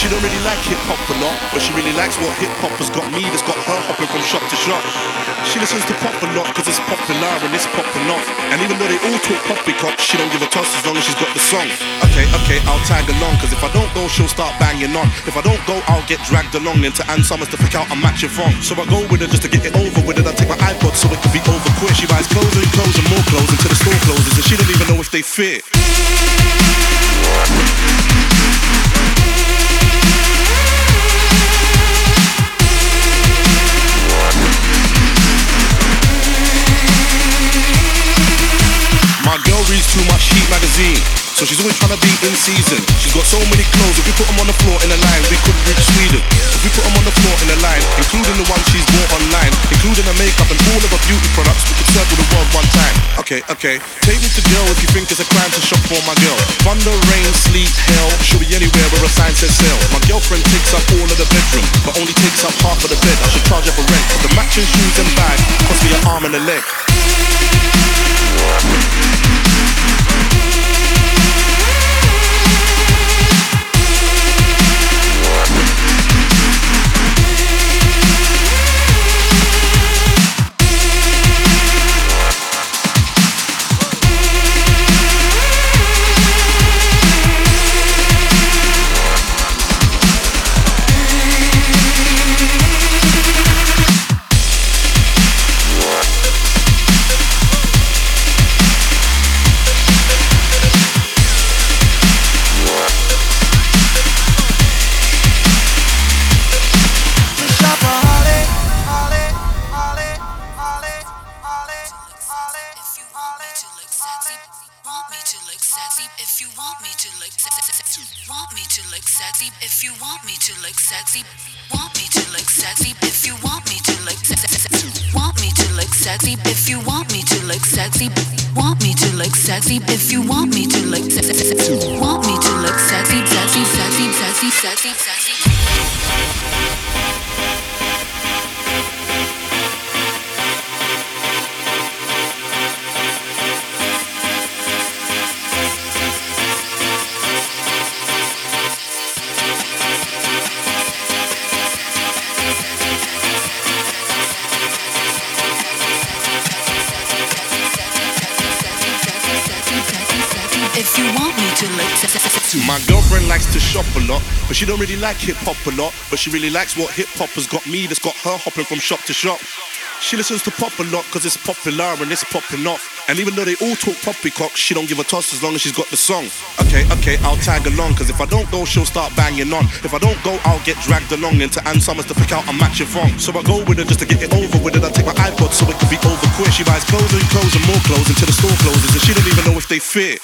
She don't really like hip-hop a lot, but she really likes what hip-hop has got me, that's got her hopping from shop to shop. She listens to pop a lot cause it's popular and it's popping off. And even though they all talk poppycock, she don't give a toss as long as she's got the song. Okay, I'll tag along, cause if I don't go, she'll start banging on. If I don't go, I'll get dragged along into Ann Summers to pick out a matching phone. So I go with her just to get it over with it. I take my iPod so it can be over quick. She buys clothes and more clothes until the store closes, and she don't even know if they fit. My girl reads too much Heat magazine, so she's always trying to be in season. She's got so many clothes, if we put them on the floor in a line, we could reach Sweden. If we put them on the floor in a line, including the ones she's bought online, including her makeup and all of her beauty products, we could circle the world one time. Okay, take me to jail if you think it's a crime to shop for my girl. Thunder, rain, sleet, hell, she'll be anywhere where a sign says sale. My girlfriend takes up all of the bedroom, but only takes up half of the bed. I should charge her for rent, cause the matching shoes and bag cost me an arm and a leg. My girlfriend likes to shop a lot, but she don't really like hip-hop a lot, but she really likes what hip-hop has got me, that's got her hopping from shop to shop. She listens to pop a lot cause it's popular and it's popping off. And even though they all talk poppycock, she don't give a toss as long as she's got the song. Okay, I'll tag along, cause if I don't go, she'll start banging on. If I don't go, I'll get dragged along into Ann Summers to pick out a matching phone. So I go with her just to get it over with it. I take my iPod so it can be over quick. She buys clothes and more clothes until the store closes, and she don't even know if they fit.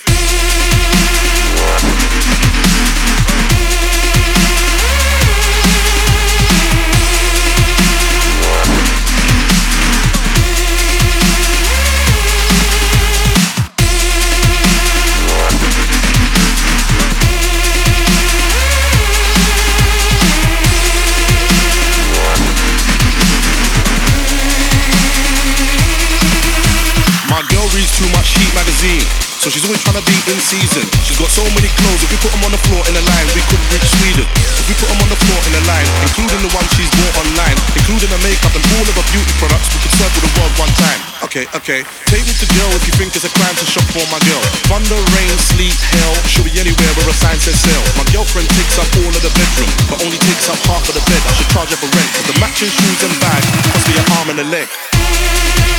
Too much Heat magazine, so she's always trying to be in season. She's got so many clothes, if we put them on the floor in a line, we could reach Sweden. If we put them on the floor in a line, including the ones she's bought online, including her makeup and all of her beauty products, we could circle the world one time. Okay, take me to jail if you think it's a crime to shop for my girl. Thunder, rain, sleet, hell, she'll be anywhere where a sign says sale. My girlfriend takes up all of the bedroom, but only takes up half of the bed. I should charge her for rent, cause the matching shoes and bag cost me an arm and a leg.